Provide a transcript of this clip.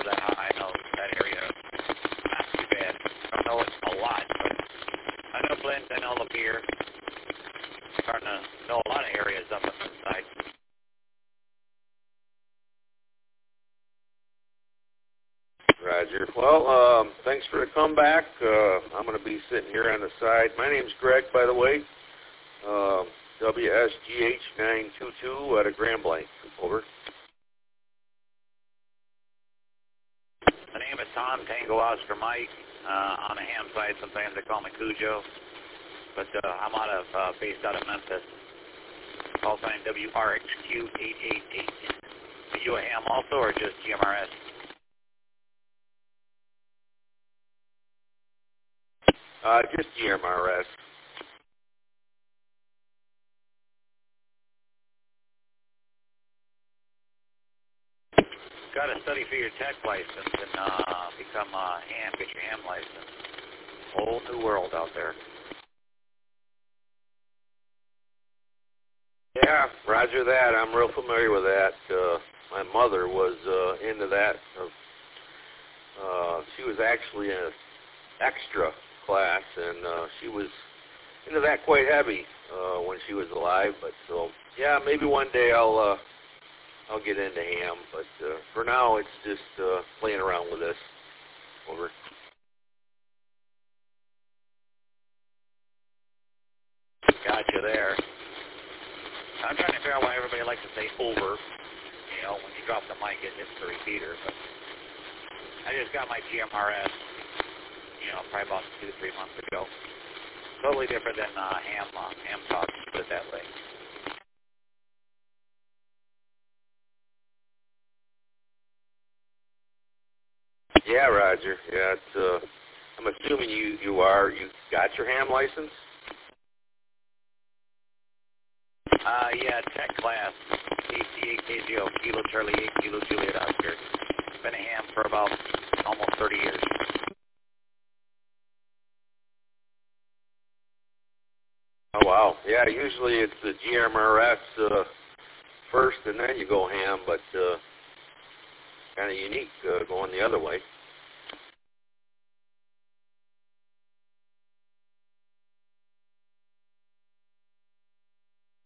that high. I know that area not too bad. I don't know it a lot, but I know Flint, I know Lapeer. Starting to know a lot of areas up on this side. Roger. Well, thanks for the comeback. I'm going to be sitting here on the side. My name's Greg, by the way. WSGH922 out of Grand Blanc. Over. My name is Tom, Tango Oscar Mike. On the ham side, sometimes they call me Cujo. But I'm based out of Memphis. Call sign WRXQ888. Are you a ham also, or just GMRS? Just GMRS. Got to study for your tech license and become a ham, get your ham license. Whole new world out there. Yeah, roger that. I'm real familiar with that. My mother was into that. She was actually in an extra class, and she was into that quite heavy when she was alive. But so, yeah, maybe one day I'll get into ham. But for now, it's just playing around with this. Over. Gotcha there. I'm trying to figure out why everybody likes to say over. You know, when you drop the mic, it hits the repeater. But I just got my GMRS, probably about 2 to 3 months ago. Totally different than ham talk, put it that way. Yeah, Roger. Yeah, it's, I'm assuming you got your ham license? Yeah, tech class, KCA-KGO, Kilo Charlie 8, Kilo Juliet Oscar. Been a ham for about almost 30 years. Oh, wow. Yeah, usually it's the GMRS first, and then you go ham, but kind of unique going the other way.